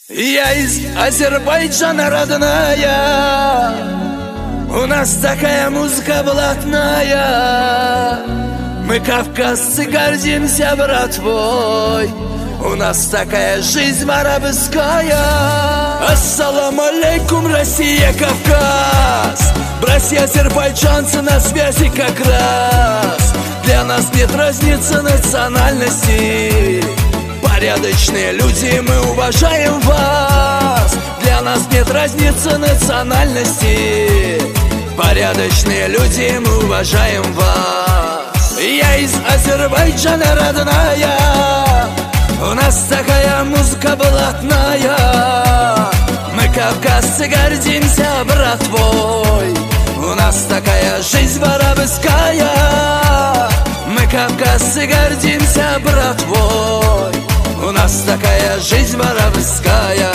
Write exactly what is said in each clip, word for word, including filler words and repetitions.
Я из Азербайджана родная, у нас такая музыка блатная. Мы, кавказцы, гордимся братвой, у нас такая жизнь воровская. Ассаламу алейкум, Россия, Кавказ. Братья азербайджанцы на связи как раз. Для нас нет разницы национальности. Порядочные люди, мы уважаем вас. Для нас нет разницы национальности. Порядочные люди, мы уважаем вас. Я из Азербайджана родная, у нас такая музыка блатная. Мы, кавказцы, гордимся братвой, у нас такая жизнь воровская. Мы, кавказцы, гордимся братвой, у нас такая жизнь воровская.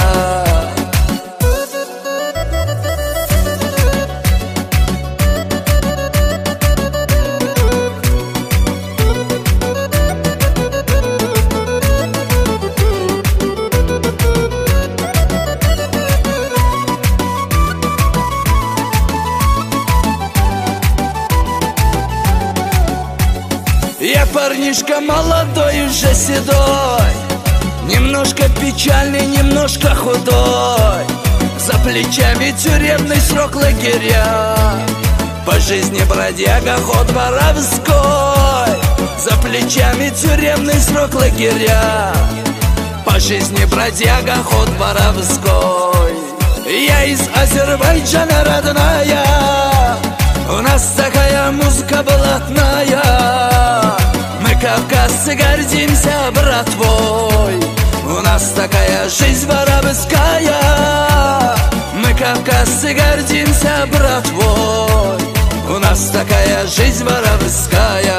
Я парнишка молодой, уже седой, немножко печальный, немножко худой. За плечами тюремный срок лагеря, по жизни бродяга, ход воровской. За плечами тюремный срок лагеря, по жизни бродяга, ход воровской. Я из Азербайджана родная, у нас такая музыка блатная. Мы, кавказцы, гордимся братвой, у нас такая жизнь воровская. Мы, кавказцы, гордимся братвой, у нас такая жизнь воровская.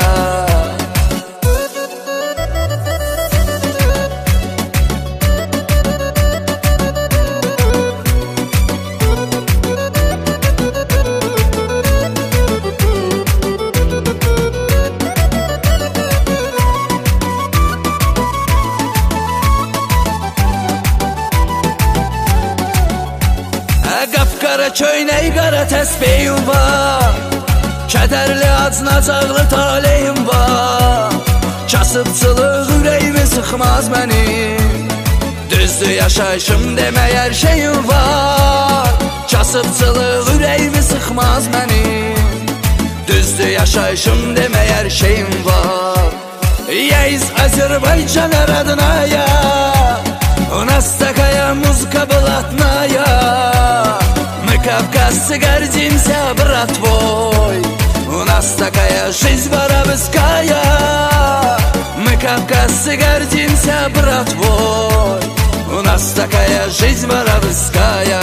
Qapqara köynək, qara təsbihim var, kədərli acınacaqlı taleyim var. Kasıbçılıq ürəyimi sıxmaz mənim, düzdür yaşayışım demək hər şeyim var. Kasıbçılıq ürəyimi sıxmaz mənim, düzdür yaşayışım demək hər şeyim var. Я из Азербайджана родная, у нас такая музыка блатная. Мы, кавказцы, гордимся братвой, у нас такая жизнь воровская. Мы, кавказцы, гордимся братвой, у нас такая жизнь воровская.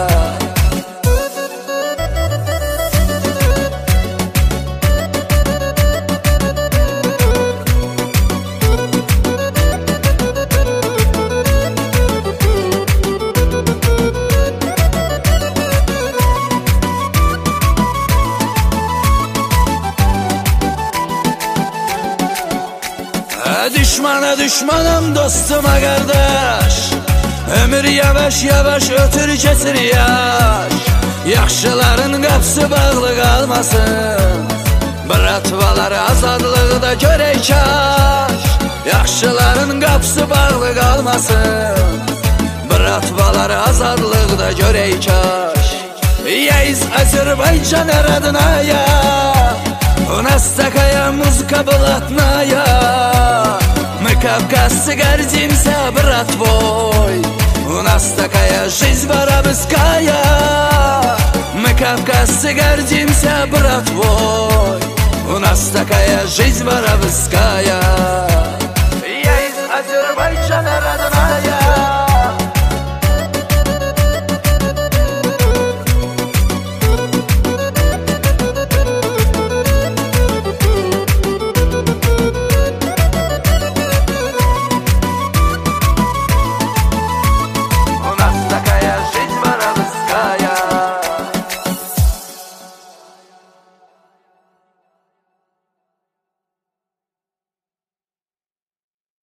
Düşmana düşmanım, dostuma kardeş, ömür yavaş yavaş ötür keçir yaş. Yaxşıların qapısı bağlı qalmasın, bratvalar azadlıqda görək kaş. Yaxşıların qapısı bağlı qalmasın, bratvalar azadlıqda görək kaş. Я из Азербайджана родная, у нас такая музыка блатная. Мы, кавказцы, гордимся братвой, у нас такая жизнь воровская. Мы, кавказцы, гордимся братвой, у нас такая жизнь воровская.